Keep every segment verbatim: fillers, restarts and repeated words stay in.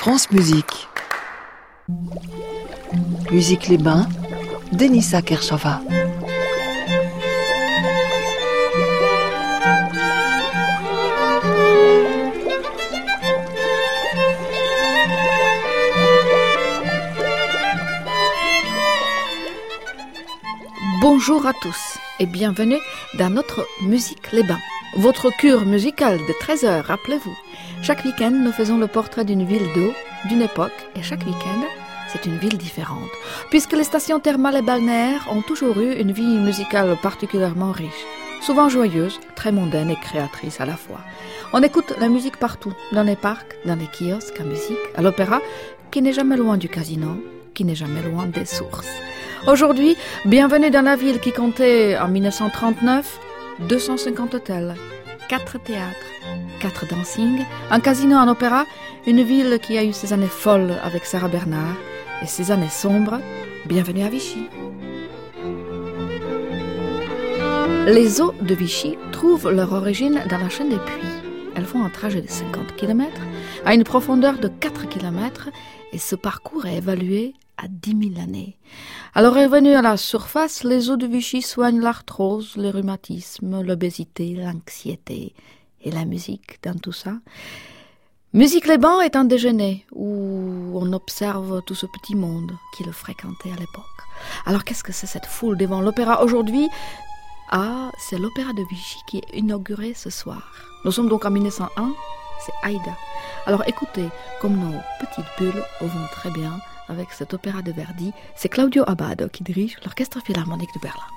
France Musique. Musique Les Bains, Denisa Kershova. Bonjour à tous et bienvenue dans notre Musique Les Bains. Votre cure musicale de treize heures, rappelez-vous. Chaque week-end, nous faisons le portrait d'une ville d'eau, d'une époque, et chaque week-end, c'est une ville différente. Puisque les stations thermales et balnéaires ont toujours eu une vie musicale particulièrement riche, souvent joyeuse, très mondaine et créatrice à la fois. On écoute la musique partout, dans les parcs, dans les kiosques à musique, à l'opéra, qui n'est jamais loin du casino, qui n'est jamais loin des sources. Aujourd'hui, bienvenue dans la ville qui comptait en dix-neuf cent trente-neuf deux cent cinquante hôtels, quatre théâtres, quatre dancings, un casino, un opéra, une ville qui a eu ses années folles avec Sarah Bernard et ses années sombres. Bienvenue à Vichy. Les eaux de Vichy trouvent leur origine dans la chaîne des puits. Elles font un trajet de cinquante kilomètres à une profondeur de quatre kilomètres et ce parcours est évalué à dix mille années. Alors revenus à la surface, les eaux de Vichy soignent l'arthrose, le rhumatisme, l'obésité, l'anxiété et la musique dans tout ça. Musique Les Bains est un déjeuner où on observe tout ce petit monde qui le fréquentait à l'époque. Alors qu'est-ce que c'est cette foule devant l'opéra aujourd'hui ? Ah, c'est l'opéra de Vichy qui est inauguré ce soir. Nous sommes donc en dix-neuf cent un, c'est Aïda. Alors écoutez, comme nos petites bulles vont très bien avec cet opéra de Verdi, c'est Claudio Abbado qui dirige l'Orchestre Philharmonique de Berlin.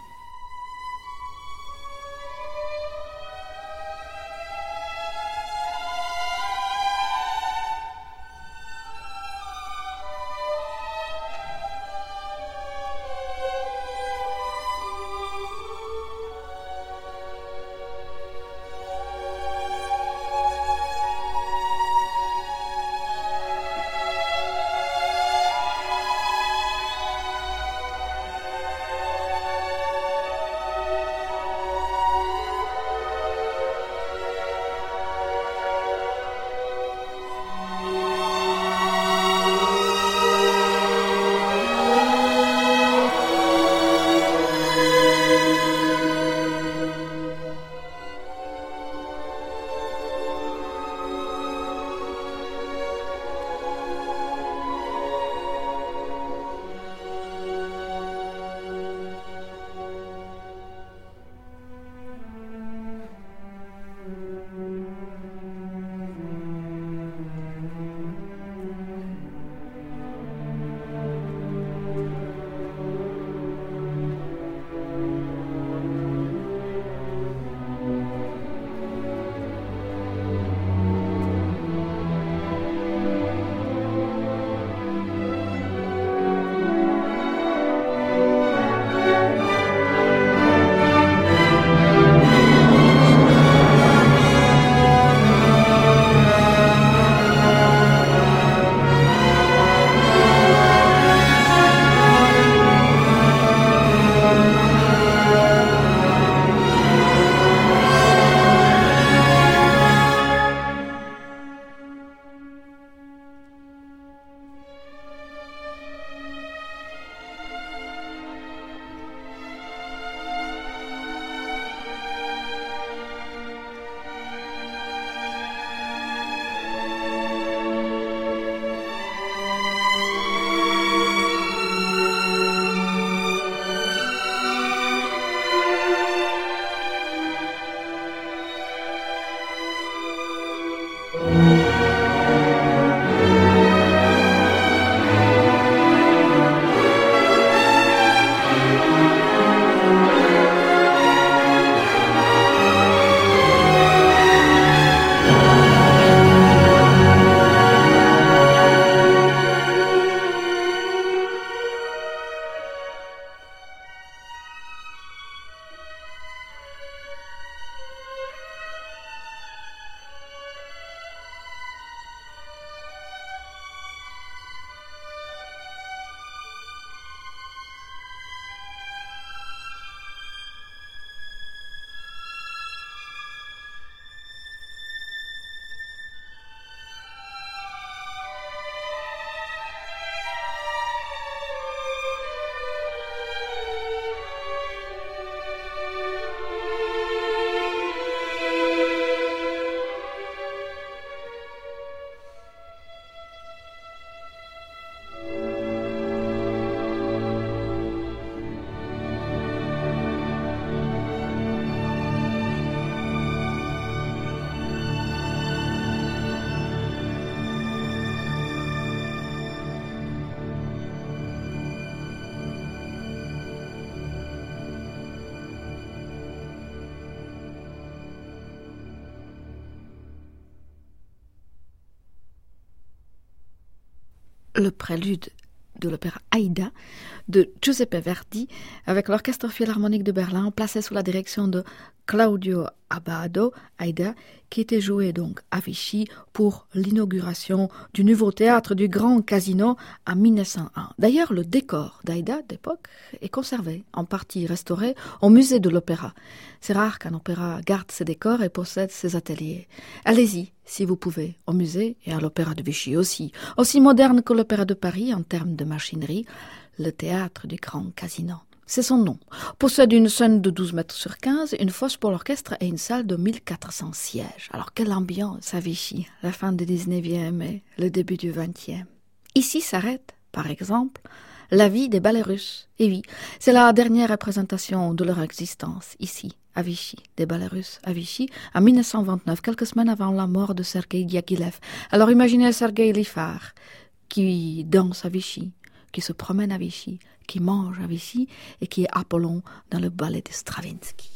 le prélude de l'opéra Aïda de Giuseppe Verdi avec l'Orchestre Philharmonique de Berlin placé sous la direction de Claudio Abbado, Aïda, qui était joué donc à Vichy pour l'inauguration du nouveau théâtre du Grand Casino en mille neuf cent un. D'ailleurs, le décor d'Aïda d'époque est conservé, en partie restauré au musée de l'opéra. C'est rare qu'un opéra garde ses décors et possède ses ateliers. Allez-y, si vous pouvez, au musée et à l'opéra de Vichy aussi. Aussi moderne que l'opéra de Paris en termes de machinerie, le théâtre du Grand Casino. C'est son nom. Possède une scène de douze mètres sur quinze, une fosse pour l'orchestre et une salle de mille quatre cents sièges. Alors quelle ambiance à Vichy, la fin du dix-neuvième et le début du vingtième. Ici s'arrête, par exemple, la vie des ballets russes. Et oui, c'est la dernière représentation de leur existence, ici, à Vichy, des ballets russes à Vichy, en mille neuf cent vingt-neuf, quelques semaines avant la mort de Sergueï Diaghilev. Alors imaginez Sergueï Lifar, qui danse à Vichy, qui se promène à Vichy, qui mange à Vichy et qui est Apollon dans le ballet de Stravinsky.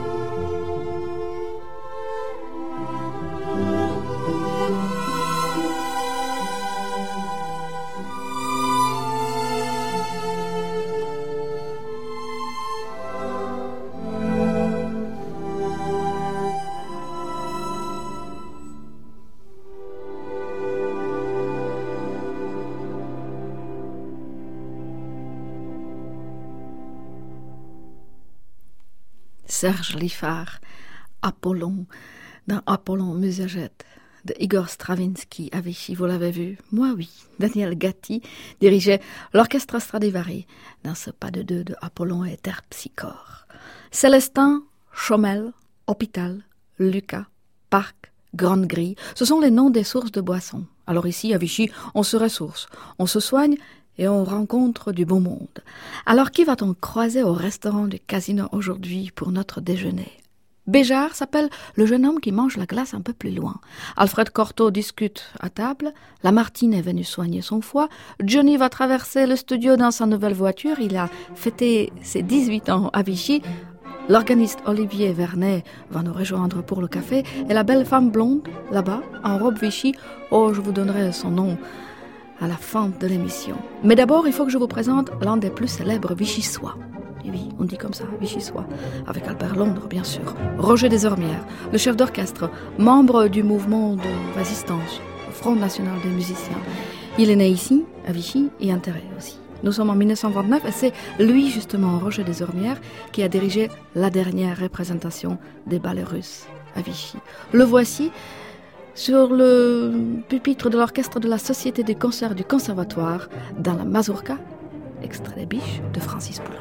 Serge Liffard, Apollon, dans Apollon Musagète, de Igor Stravinsky à Vichy, vous l'avez vu? Moi oui. Daniel Gatti dirigeait l'orchestre Stradivari dans ce pas de deux de Apollon et Terpsichore. Célestin, Chomel, Hôpital, Lucas, Parc, Grande Grille, ce sont les noms des sources de boissons. Alors ici, à Vichy, on se ressource, on se soigne et on rencontre du beau monde. Alors qui va-t-on croiser au restaurant du Casino aujourd'hui pour notre déjeuner? Béjart s'appelle le jeune homme qui mange la glace un peu plus loin. Alfred Cortot discute à table. Lamartine est venu soigner son foie. Johnny va traverser le studio dans sa nouvelle voiture. Il a fêté ses dix-huit ans à Vichy. L'organiste Olivier Vernet va nous rejoindre pour le café. Et la belle femme blonde, là-bas, en robe Vichy, oh, je vous donnerai son nom à la fin de l'émission. Mais d'abord, il faut que je vous présente l'un des plus célèbres Vichysois. Et oui, on dit comme ça, Vichysois, avec Albert Londres, bien sûr. Roger Desormières, le chef d'orchestre, membre du mouvement de résistance, le Front National des musiciens. Il est né ici, à Vichy, et enterré aussi. Nous sommes en mille neuf cent vingt-neuf et c'est lui, justement, Roger Desormières, qui a dirigé la dernière représentation des ballets russes à Vichy. Le voici sur le pupitre de l'orchestre de la Société des concerts du Conservatoire dans la Mazurka, extrait des Biches de Francis Poulenc.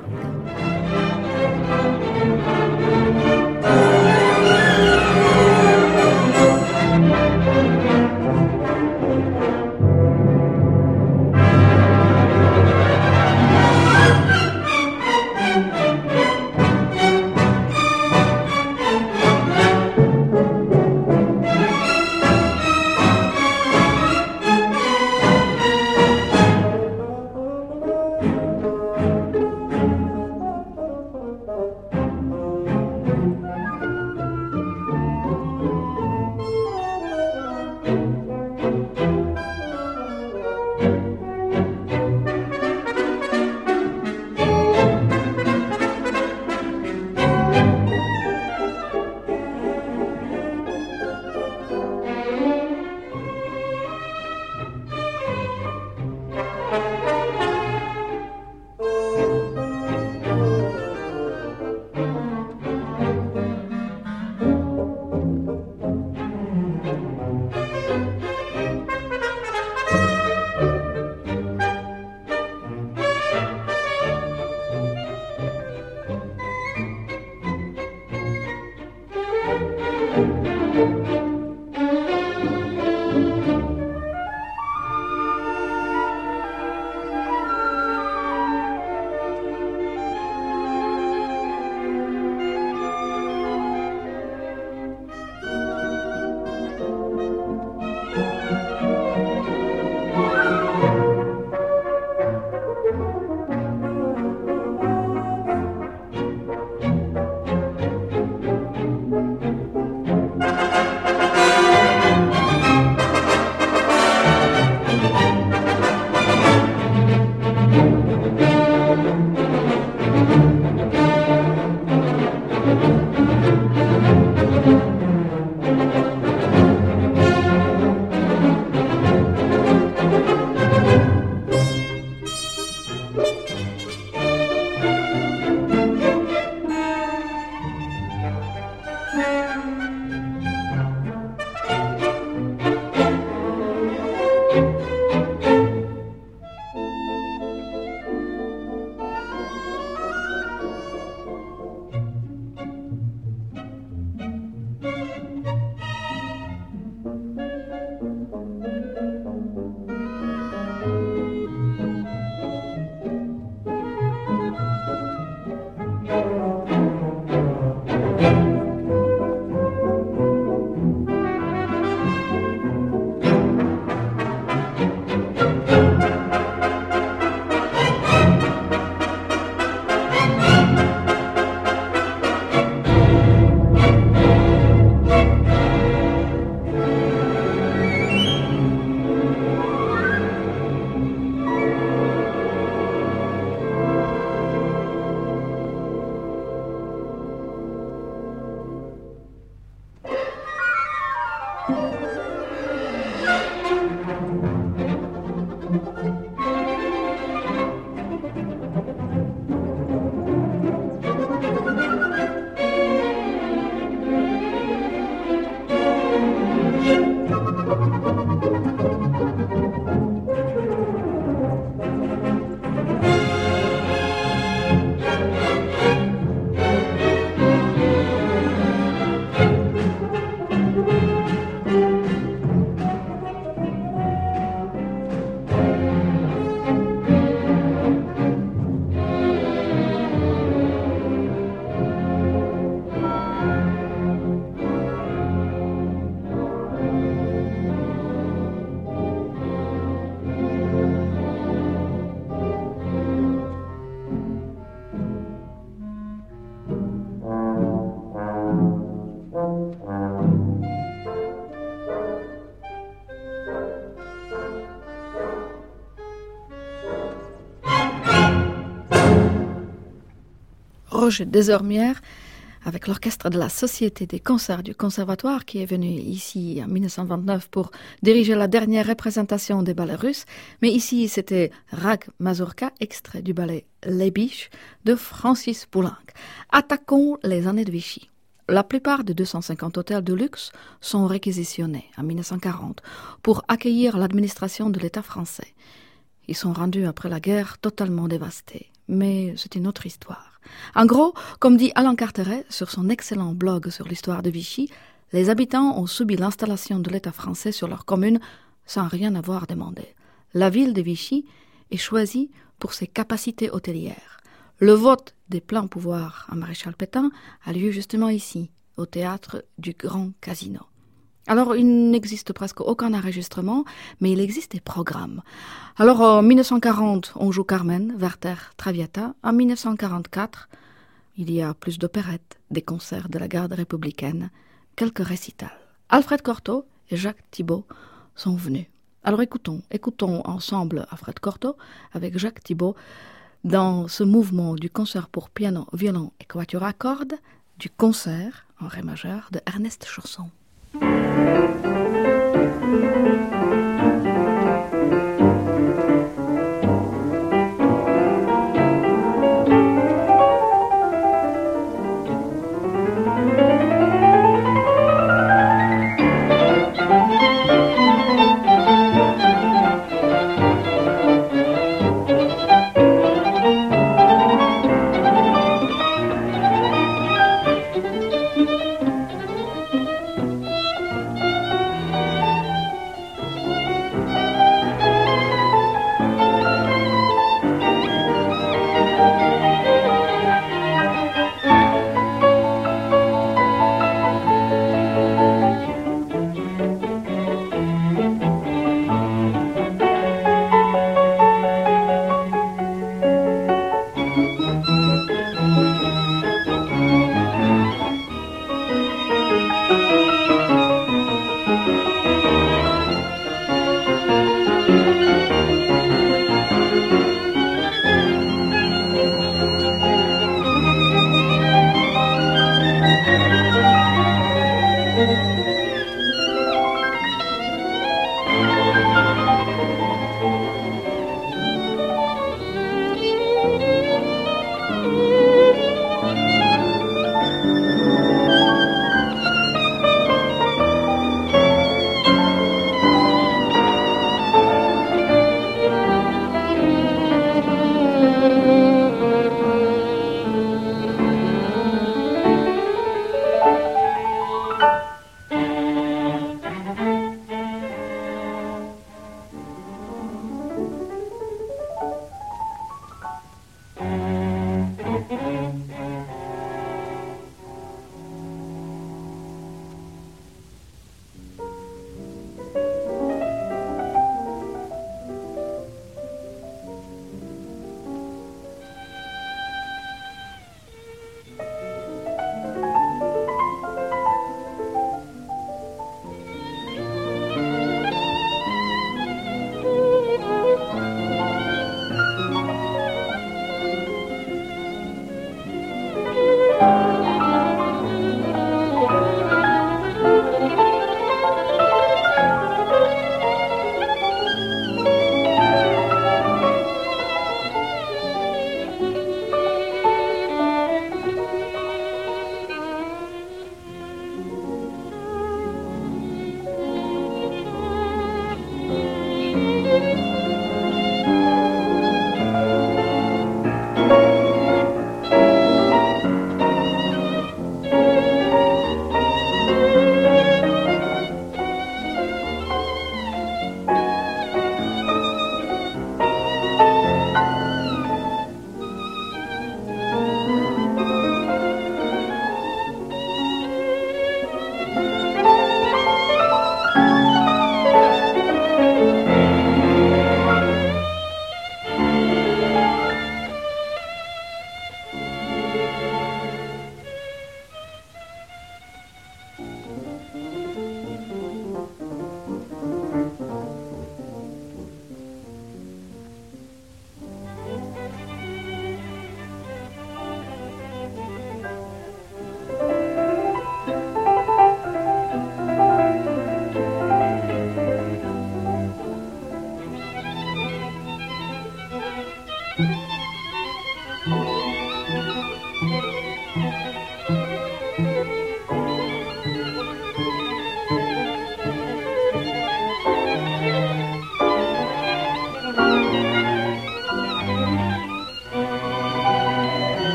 Roger Desormières, avec l'orchestre de la Société des concerts du Conservatoire qui est venu ici en mille neuf cent vingt-neuf pour diriger la dernière représentation des ballets russes. Mais ici, c'était Rag Mazurka, extrait du ballet Les Biches de Francis Poulenc. Attaquons les années de Vichy. La plupart des deux cent cinquante hôtels de luxe sont réquisitionnés en mille neuf cent quarante pour accueillir l'administration de l'État français. Ils sont rendus après la guerre totalement dévastés. Mais c'est une autre histoire. En gros, comme dit Alain Carteret sur son excellent blog sur l'histoire de Vichy, les habitants ont subi l'installation de l'État français sur leur commune sans rien avoir demandé. La ville de Vichy est choisie pour ses capacités hôtelières. Le vote des pleins pouvoirs à Maréchal Pétain a lieu justement ici, au théâtre du Grand Casino. Alors, il n'existe presque aucun enregistrement, mais il existe des programmes. Alors, en mille neuf cent quarante, on joue Carmen, Werther, Traviata. En mille neuf cent quarante-quatre, il y a plus d'opérettes, des concerts de la garde républicaine, quelques récitals. Alfred Cortot et Jacques Thibault sont venus. Alors, écoutons, écoutons ensemble Alfred Cortot avec Jacques Thibault dans ce mouvement du concert pour piano, violon et quatuor à cordes, du concert en ré majeur de Ernest Chausson.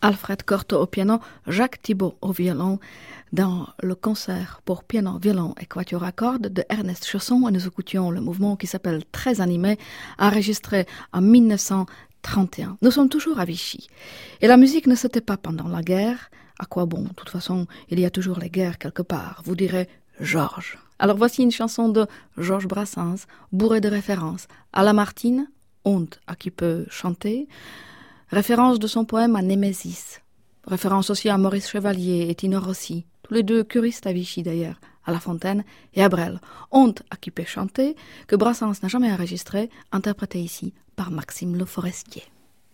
Alfred Cortot au piano, Jacques Thibaud au violon, dans le concert pour piano, violon et quatuor à cordes de Ernest Chausson, et nous écoutions le mouvement qui s'appelle Très animé, enregistré en mille neuf cent trente et un. Nous sommes toujours à Vichy. Et la musique ne s'était pas pendant la guerre. À quoi bon? De toute façon, il y a toujours les guerres quelque part. Vous direz Georges. Alors voici une chanson de Georges Brassens, bourrée de références. À Lamartine, honte à qui peut chanter. Référence de son poème à Némésis. Référence aussi à Maurice Chevalier et Tino Rossi. Tous les deux curistes à Vichy d'ailleurs, à La Fontaine et à Brel. Honte à qui peut chanter, que Brassens n'a jamais enregistré, interprété ici par Maxime Le Forestier.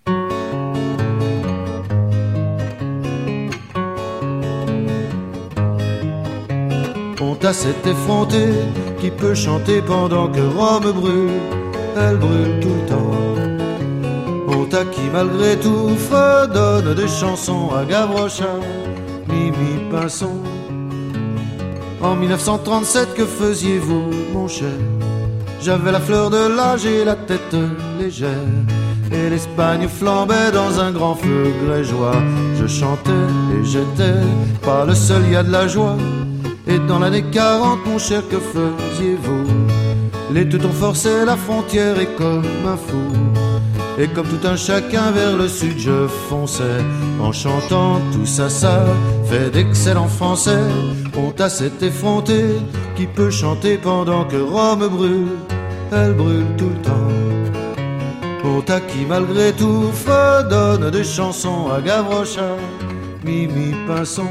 Honte à cet effronté qui peut chanter pendant que Rome brûle, elle brûle tout le temps. Honte à qui malgré tout fredonne des chansons à Gavroche, Mimi Pinson. En mille neuf cent trente-sept, que faisiez-vous, mon cher? J'avais la fleur de l'âge et la tête légère, et l'Espagne flambait dans un grand feu grégeois. Je chantais et j'étais pas le seul, il y a de la joie. Et dans l'année quarante, mon cher, que faisiez-vous? Les teutons forçaient la frontière et comme un fou, et comme tout un chacun vers le sud je fonçais, en chantant tout ça, ça fait d'excellents français. Honte à cet effronté qui peut chanter pendant que Rome brûle, elle brûle tout le temps. Honte à qui malgré tout fredonne des chansons à Gavroche, Mimi Pinson.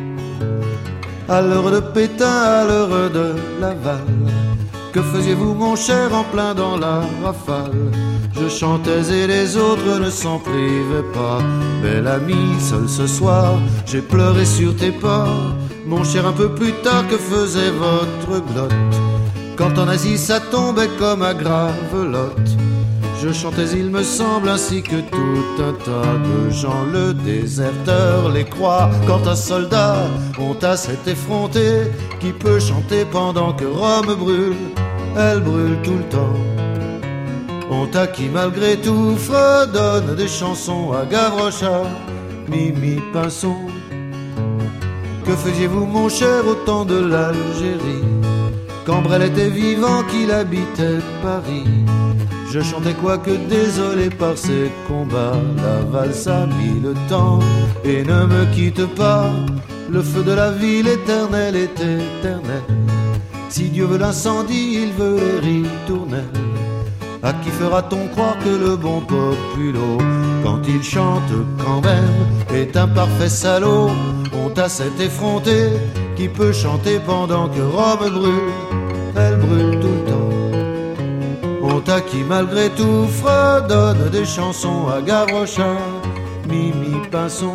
À l'heure de Pétain, à l'heure de Laval, que faisiez-vous, mon cher, en plein dans la rafale? Je chantais et les autres ne s'en privaient pas. Bel ami, seul ce soir, j'ai pleuré sur tes pas. Mon cher, un peu plus tard, que faisait votre glotte? Quand en Asie ça tombait comme à Gravelotte, je chantais, il me semble, ainsi que tout un tas de gens. Le déserteur les croit quand un soldat. Honte à cet effronté qui peut chanter pendant que Rome brûle, elle brûle tout le temps. Honte à qui malgré tout fredonne des chansons à Gavroche, Mimi Pinson. Que faisiez-vous, mon cher, au temps de l'Algérie, quand Brel était vivant, qu'il habitait Paris? Je chantais quoique désolé par ces combats. La valse a mis le temps et ne me quitte pas. Le feu de la ville éternelle est éternel. Si Dieu veut l'incendie, il veut les ritournelles. À qui fera-t-on croire que le bon Populo, quand il chante quand même, est un parfait salaud? Honte à cet effronté qui peut chanter pendant que Rome brûle, elle brûle tout le temps. Honte à qui malgré tout fredonne des chansons à Gavroche, Mimi Pinson.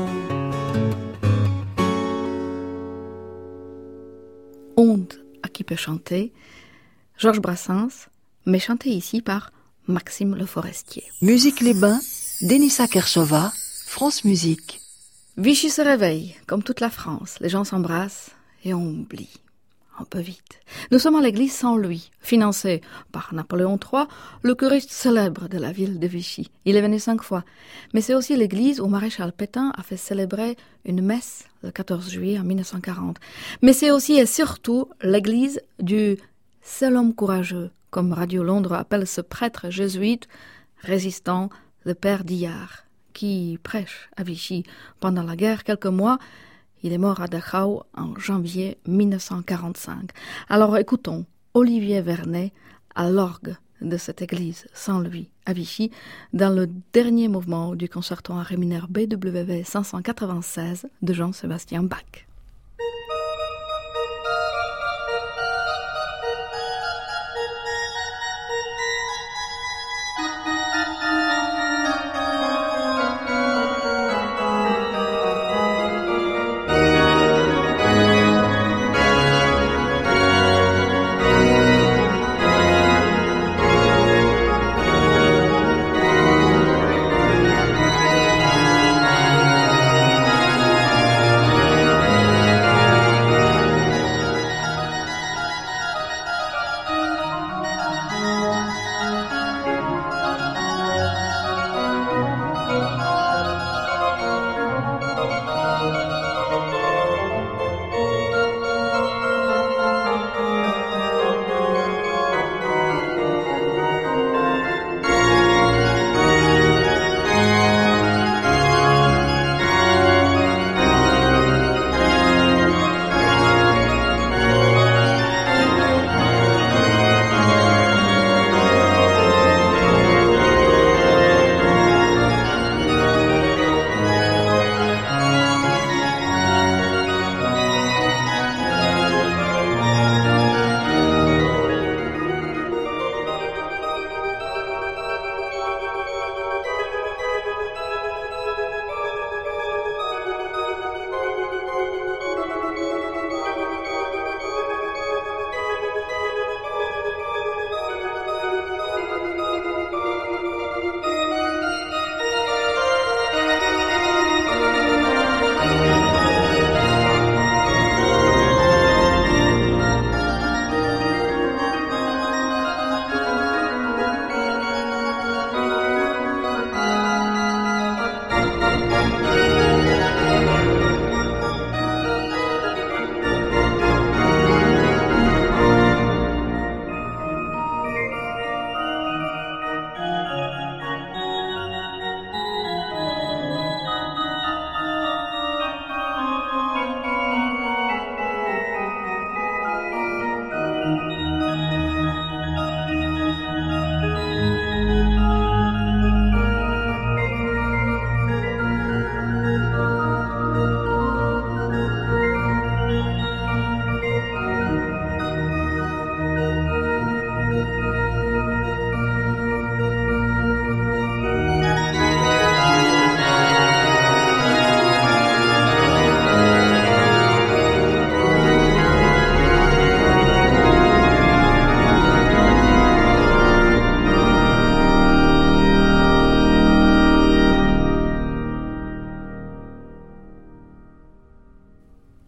Honte à qui peut chanter, Georges Brassens, mais chanté ici par Maxime Le Forestier. Musique Les Bains, Denisa Kershova, France Musique. Vichy se réveille, comme toute la France. Les gens s'embrassent et on oublie. Un peu vite. Nous sommes à l'église Saint-Louis, financée par Napoléon trois, le choriste célèbre de la ville de Vichy. Il est venu cinq fois. Mais c'est aussi l'église où Maréchal Pétain a fait célébrer une messe le quatorze juillet en mille neuf cent quarante. Mais c'est aussi et surtout l'église du seul homme courageux, comme Radio Londres appelle ce prêtre jésuite résistant, le père Dillard, qui prêche à Vichy pendant la guerre quelques mois. Il est mort à Dachau en janvier mille neuf cent quarante-cinq. Alors écoutons Olivier Vernet à l'orgue de cette église Saint-Louis à Vichy dans le dernier mouvement du concerto en ré mineur B W V cinq cent quatre-vingt-seize de Jean-Sébastien Bach. Thank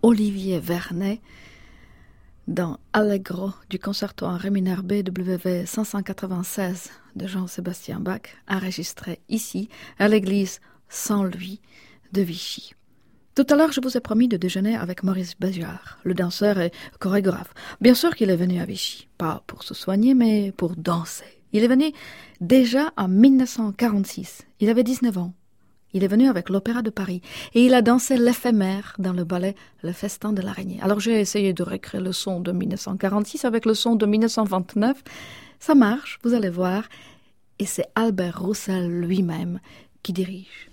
Olivier Vernet dans Allegro du concerto en ré mineur B W V cinq cent quatre-vingt-seize de Jean-Sébastien Bach, enregistré ici à l'église Saint-Louis de Vichy. Tout à l'heure, je vous ai promis de déjeuner avec Maurice Béjart, le danseur et chorégraphe. Bien sûr qu'il est venu à Vichy, pas pour se soigner, mais pour danser. Il est venu déjà en dix-neuf cent quarante-six. Il avait dix-neuf ans. Il est venu avec l'Opéra de Paris et il a dansé l'éphémère dans le ballet Le Festin de l'Araignée. Alors j'ai essayé de recréer le son de dix-neuf cent quarante-six avec le son de dix-neuf cent vingt-neuf. Ça marche, vous allez voir. Et c'est Albert Roussel lui-même qui dirige.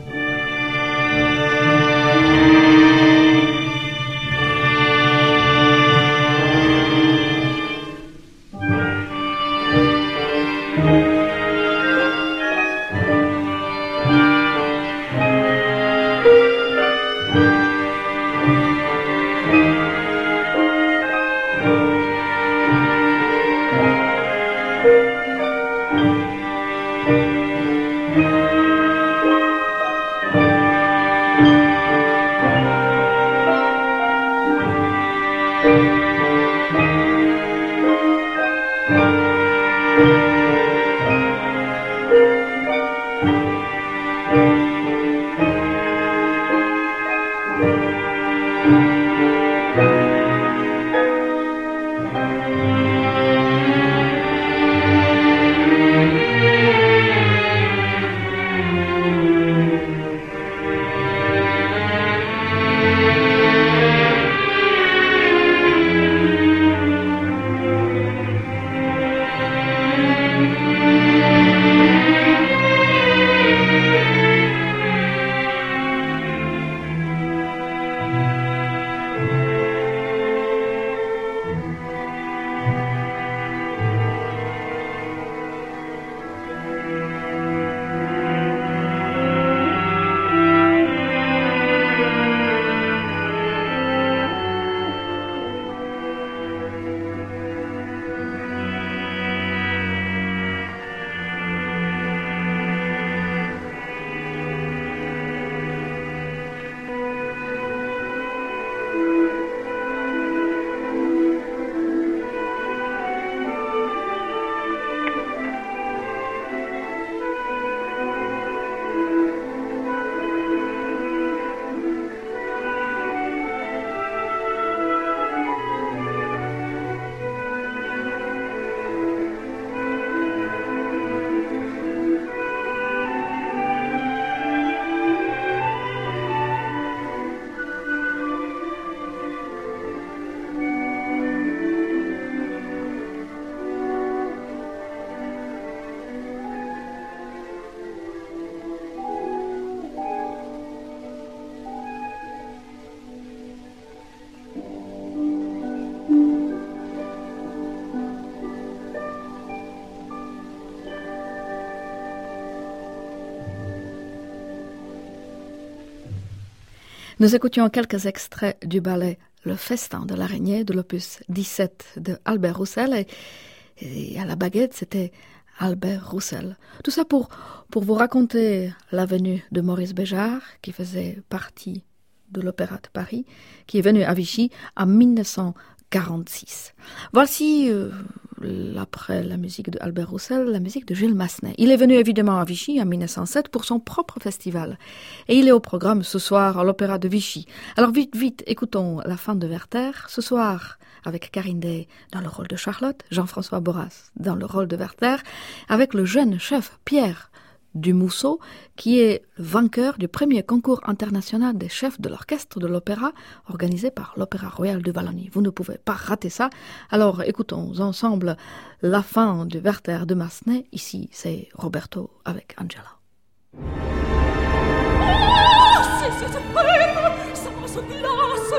Nous écoutions quelques extraits du ballet Le Festin de l'Araignée de l'opus dix-sept de Albert Roussel et, et à la baguette c'était Albert Roussel. Tout ça pour, pour vous raconter la venue de Maurice Béjart qui faisait partie de l'Opéra de Paris, qui est venu à Vichy en dix-neuf cent quarante-six. Voici, euh, après la musique de Albert Roussel, la musique de Gilles Massenet. Il est venu évidemment à Vichy en dix-neuf cent sept pour son propre festival. Et il est au programme ce soir à l'Opéra de Vichy. Alors vite, vite, écoutons la fin de Werther. Ce soir, avec Karine Day dans le rôle de Charlotte, Jean-François Borras dans le rôle de Werther, avec le jeune chef Pierre Dumousseau, qui est le vainqueur du premier concours international des chefs de l'orchestre de l'opéra, organisé par l'Opéra Royal de Wallonie. Vous ne pouvez pas rater ça. Alors écoutons ensemble la fin de Werther de Massenet. Ici, c'est Roberto avec Angela. Oh, si, si, c'est ferme, ça se glace.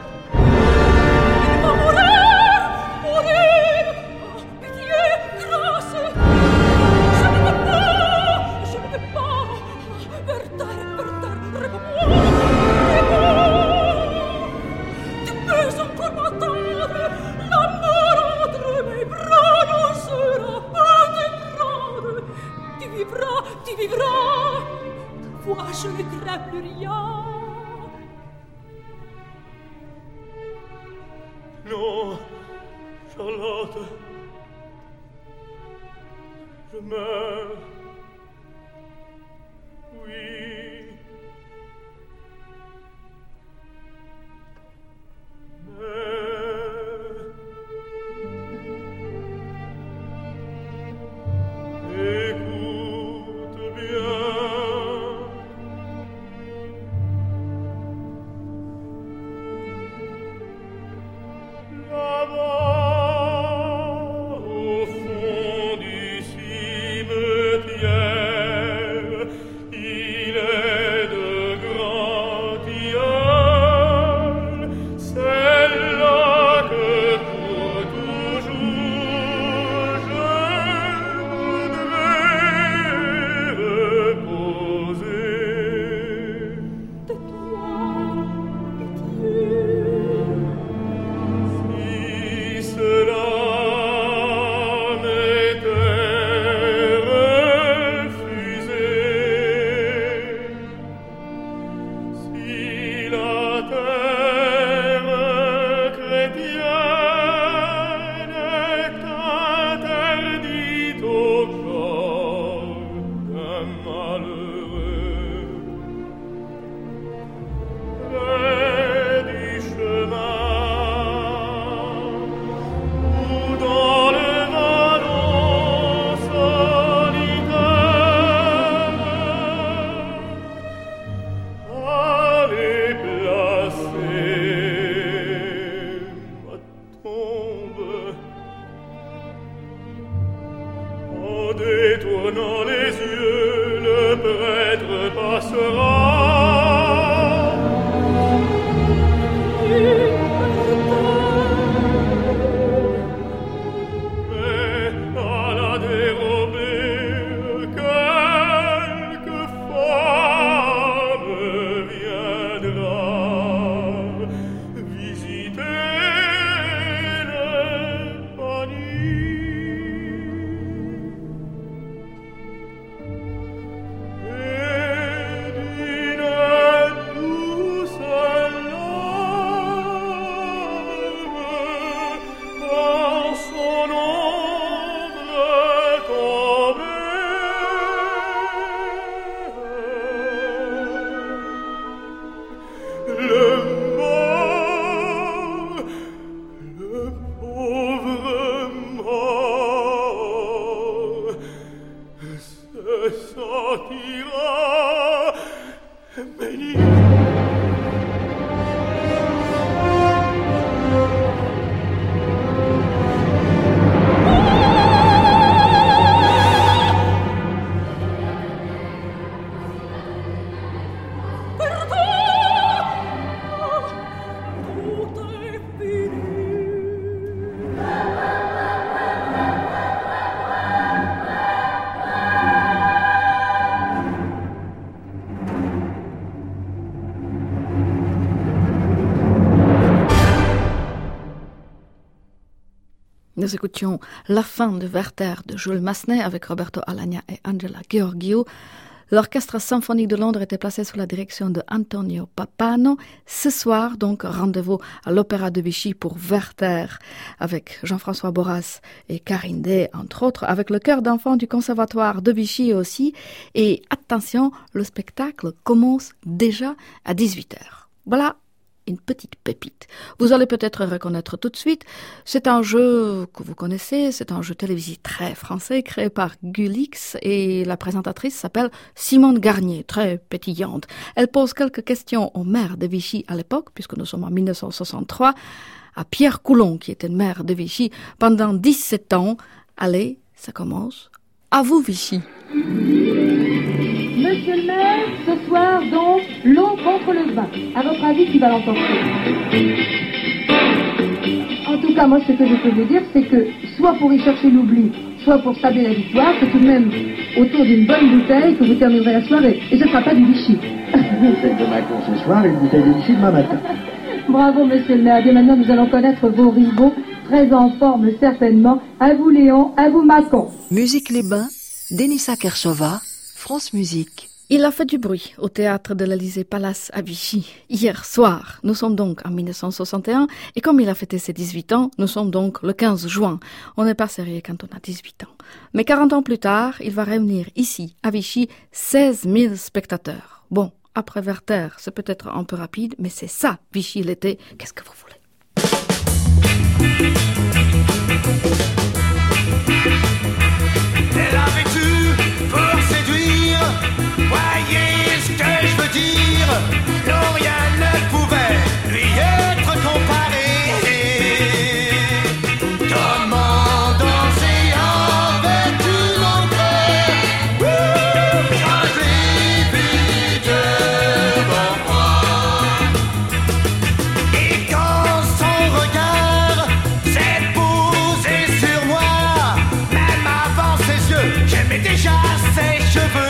Il va mourir, mourir. Oh, pitié, grâce. Je ne peux pas, je ne peux pas. Werther, Werther, réponds-moi, réponds. Tu peux encore m'attendre. L'amour entre mes bras ne sera pas dégrade. Tu vivras, tu vivras. Moi, je ne crains plus rien. Non, Charlotte, je meurs. Oui. Mais écoute bien. Détournant les yeux, le prêtre passera. Mais à la dérobée, quelque femme viendra visiter le panier. Nous écoutions La fin de Werther de Jules Massenet avec Roberto Alagna et Angela Gheorghiu. L'Orchestre symphonique de Londres était placé sous la direction de Antonio Pappano. Ce soir, donc, rendez-vous à l'Opéra de Vichy pour Werther avec Jean-François Borras et Karine Day, entre autres, avec le chœur d'enfants du Conservatoire de Vichy aussi. Et attention, le spectacle commence déjà à dix-huit heures. Voilà une petite pépite. Vous allez peut-être reconnaître tout de suite. C'est un jeu que vous connaissez, c'est un jeu télévisé très français créé par Gulix et la présentatrice s'appelle Simone Garnier, très pétillante. Elle pose quelques questions au maire de Vichy à l'époque, puisque nous sommes en dix-neuf cent soixante-trois, à Pierre Coulon, qui était maire de Vichy pendant dix-sept ans. Allez, ça commence. À vous, Vichy. Monsieur le maire, ce soir, donc, l'eau contre le vin. À votre avis, qui va l'emporter? En tout cas, moi, ce que je peux vous dire, c'est que, soit pour y chercher l'oubli, soit pour sabler la victoire, c'est tout de même autour d'une bonne bouteille que vous terminerez la soirée. Et ce ne sera pas du Vichy. Une bouteille de Macon ce soir et une bouteille de Vichy demain matin. Bravo, monsieur le maire. Et maintenant, nous allons connaître vos rivaux, très en forme, certainement. À vous, Léon, à vous, Macon. Musique Les Bains, Denisa Kershova, France Musique. Il a fait du bruit au théâtre de l'Élysée Palace à Vichy hier soir. Nous sommes donc en mille neuf cent soixante et un et comme il a fêté ses dix-huit ans, nous sommes donc le quinze juin. On n'est pas sérieux quand on a dix-huit ans. Mais quarante ans plus tard, il va réunir ici, à Vichy, seize mille spectateurs. Bon, après Werther, c'est peut-être un peu rapide, mais c'est ça, Vichy l'été. Qu'est-ce que vous voulez? Elle avait tout pour séduire. Voyez ce que je veux dire. Non, rien ne pouvait lui être comparé. Comment danser avec une autre? Quand je l'ai vue devant moi. Et quand son regard s'est posé sur moi, même avant ses yeux, j'aimais déjà ses cheveux.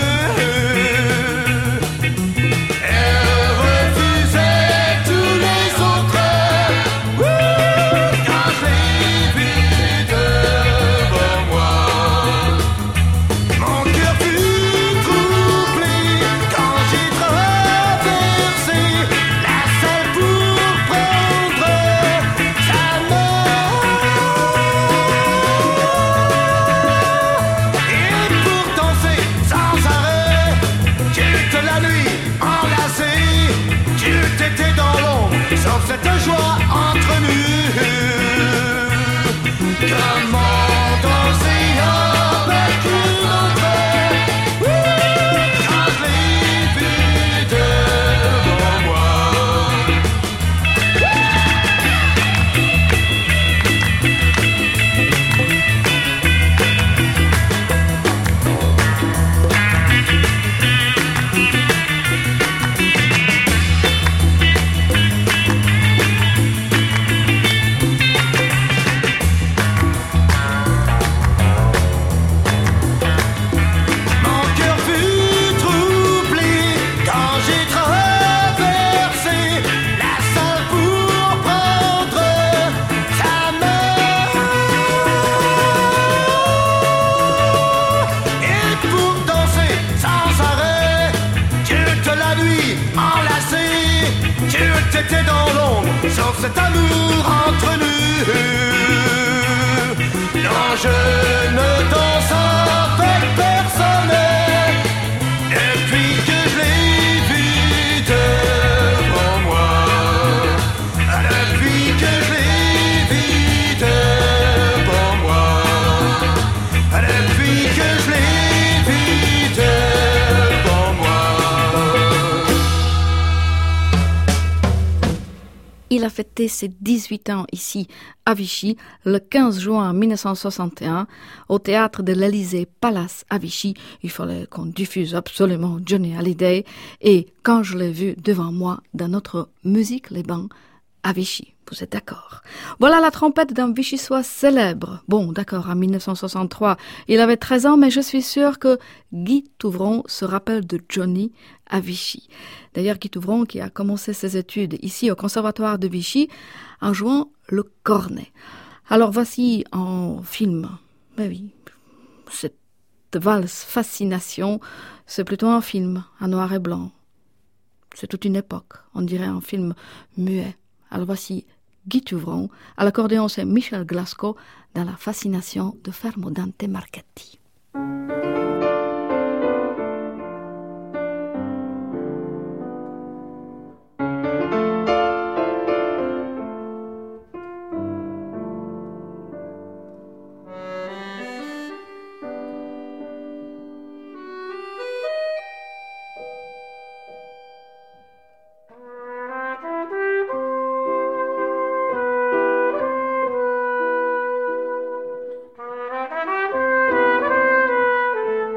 Cette joie entre nous. Comment danser avec une autre? Quand je l'ai vue devant moi. T'étais dans l'ombre, sauf cet amour entre nous. Non, je ne danse avec personne depuis que je l'ai vue devant moi. Depuis que je l'ai vue devant moi. Depuis que je l'ai vue devant moi. Il a fêté ses dix-huit ans ici, à Vichy, le quinze juin mille neuf cent soixante et un, au théâtre de l'Élysée Palace à Vichy. Il fallait qu'on diffuse absolument Johnny Hallyday. Et quand je l'ai vu devant moi dans notre Musique Les Bains à Vichy, vous êtes d'accord? Voilà la trompette d'un Vichysois célèbre. Bon, d'accord, en mille neuf cent soixante-trois, il avait treize ans, mais je suis sûre que Guy Touvron se rappelle de Johnny à Vichy. D'ailleurs, Guy Touvron qui a commencé ses études ici au Conservatoire de Vichy en jouant le cornet. Alors voici un film. Ben oui, cette valse Fascination, c'est plutôt un film en noir et blanc. C'est toute une époque, on dirait un film muet. Alors voici Guy Touvron, à l'accordéon c'est Michel Glasgow dans la Fascination de Fermo Dante Marchetti. Thank you.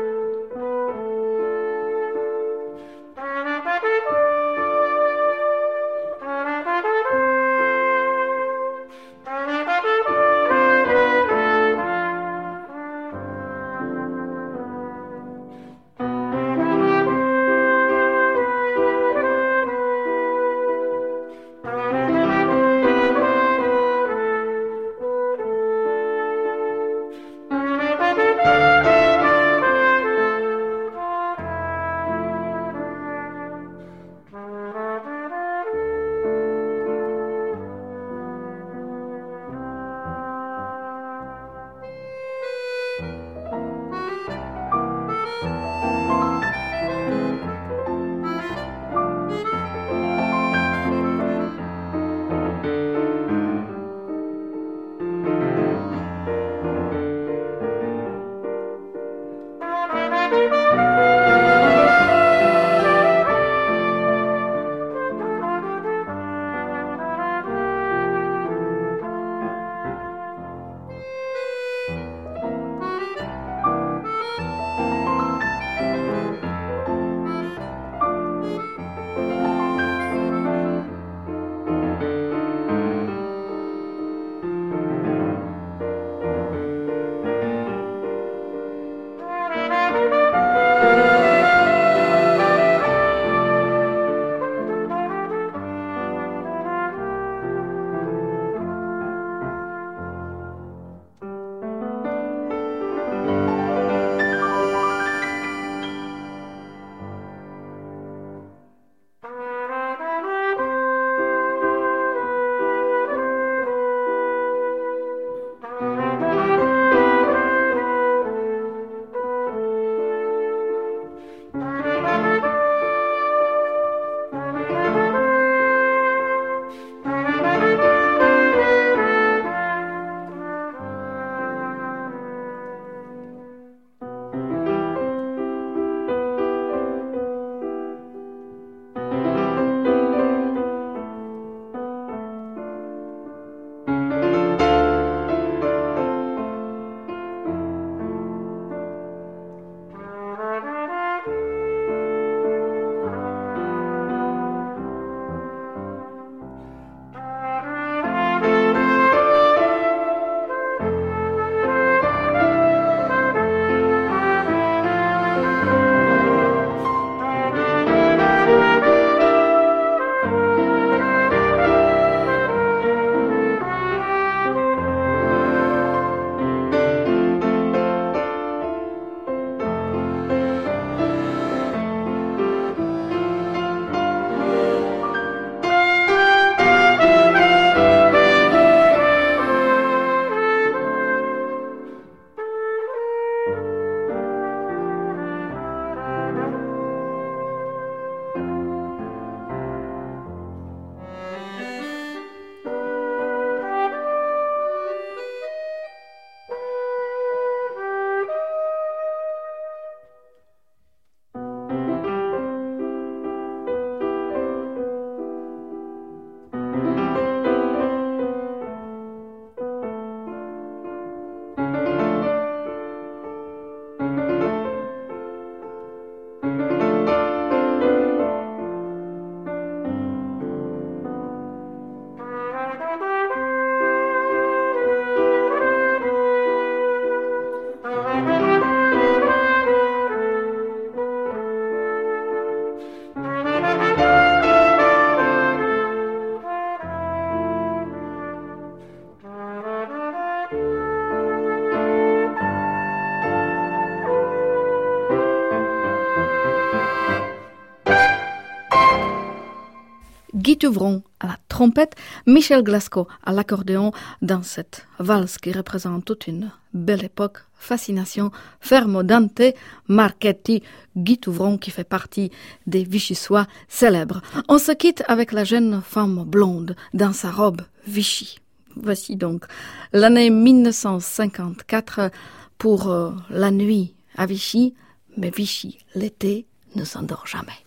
Guy Tuvron à la trompette, Michel Glasgow à l'accordéon dans cette valse qui représente toute une belle époque, fascination, Fermo Dante, Marchetti, Guy Tuvron qui fait partie des Vichysois célèbres. On se quitte avec la jeune femme blonde dans sa robe Vichy. Voici donc l'année mille neuf cent cinquante-quatre pour euh, la nuit à Vichy, mais Vichy, l'été, ne s'endort jamais.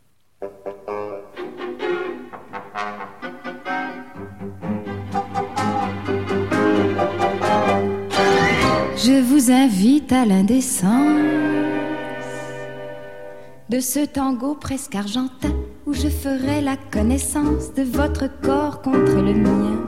Je vous invite à l'indécence de ce tango presque argentin où je ferai la connaissance de votre corps contre le mien,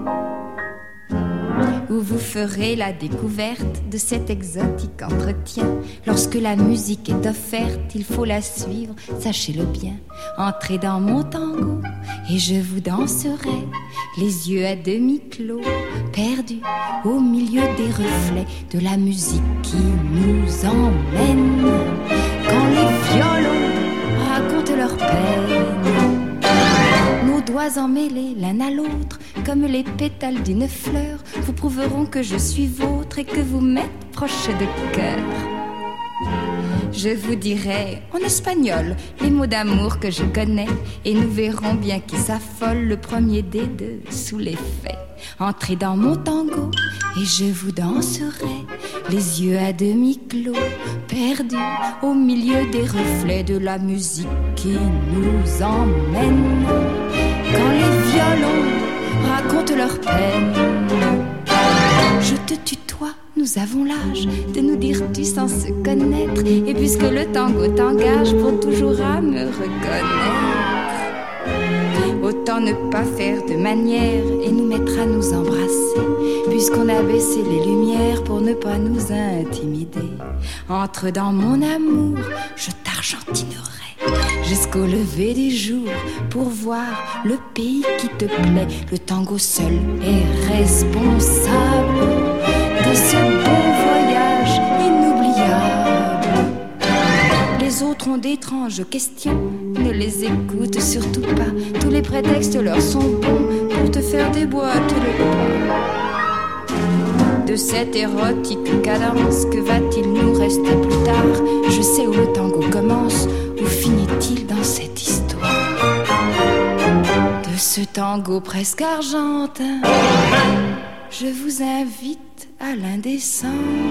où vous ferez la découverte de cet exotique entretien. Lorsque la musique est offerte, il faut la suivre, sachez-le bien. Entrez dans mon tango et je vous danserai, les yeux à demi clos, perdus au milieu des reflets de la musique qui nous emmène. Quand les violons racontent leur peine, nos doigts emmêlés l'un à l'autre, comme les pétales d'une fleur, vous prouveront que je suis vôtre et que vous m'êtes proche de cœur. Je vous dirai en espagnol les mots d'amour que je connais, et nous verrons bien qui s'affole le premier des deux sous l'effet. Entrez dans mon tango et je vous danserai, les yeux à demi clos, perdus au milieu des reflets de la musique qui nous emmène. Quand les violons racontent leur peine, je te tutoie, nous avons l'âge de nous dire tu sans se connaître, et puisque le tango t'engage pour toujours à me reconnaître, autant ne pas faire de manière et nous mettre à nous embrasser, puisqu'on a baissé les lumières pour ne pas nous intimider. Entre dans mon amour, je t'argentinerai jusqu'au lever du jour pour voir le pays qui te plaît. Le tango seul est responsable de ce bon voyage inoubliable. Les autres ont d'étranges questions, ne les écoute surtout pas. Tous les prétextes leur sont bons pour te faire déboîter le pas. De cette érotique cadence, que va-t-il nous rester plus tard? Je sais où le tango commence, où finit-il dans cette histoire? De ce tango presque argentin, je vous invite à l'indécence.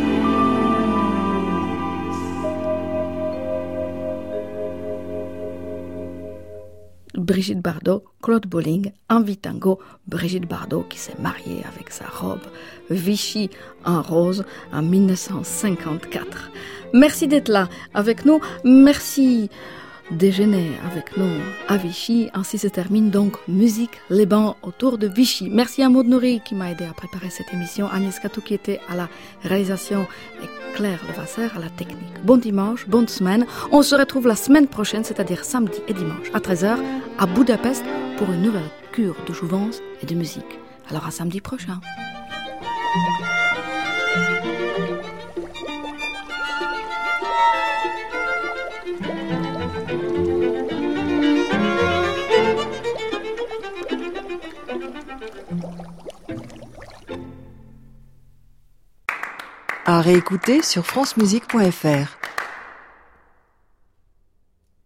Brigitte Bardot, Claude Bolling, Envie Tango, Brigitte Bardot qui s'est mariée avec sa robe Vichy en rose en mille neuf cent cinquante-quatre. Merci d'être là avec nous, merci de déjeuner avec nous à Vichy. Ainsi se termine donc Musique Les Bains autour de Vichy. Merci à Maud Nourri qui m'a aidé à préparer cette émission, Agnès Catou qui était à la réalisation et Claire Levasseur à la technique. Bon dimanche, bonne semaine. On se retrouve la semaine prochaine, c'est-à-dire samedi et dimanche à treize heures à Budapest pour une nouvelle cure de jouvence et de musique. Alors à samedi prochain. À réécouter sur francemusique point f r.